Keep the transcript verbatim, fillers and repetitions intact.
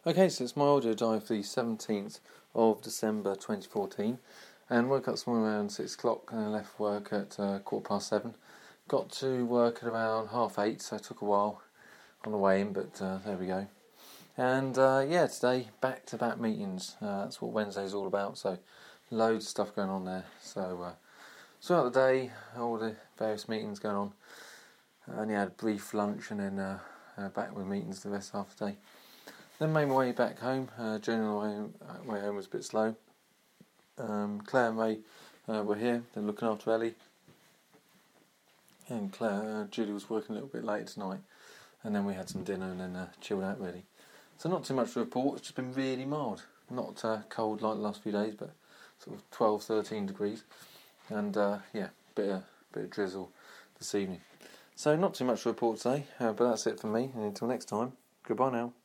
Okay, so it's my audio diary for the seventeenth of December twenty fourteen, and woke up this morning around six o'clock and I left work at uh, quarter past seven. Got to work at around half eight, so it took a while on the way in, but uh, there we go. And uh, yeah, today back-to-back meetings. Uh, that's what Wednesday's all about, so loads of stuff going on there. So uh, throughout the day, all the various meetings going on. I only had a brief lunch and then uh, uh, back with meetings the rest of the day. Then made my way back home. Uh, journey on the way home was a bit slow. Um, Claire and Ray uh, were here. They're looking after Ellie. And Claire, uh, Julie was working a little bit later tonight. And then we had some dinner and then uh, chilled out really. So not too much to report. It's just been really mild. Not uh, cold like the last few days, but sort of twelve, thirteen degrees. And uh, yeah, bit of, bit of drizzle this evening. So not too much to report today. Uh, but that's it for me. And until next time, goodbye now.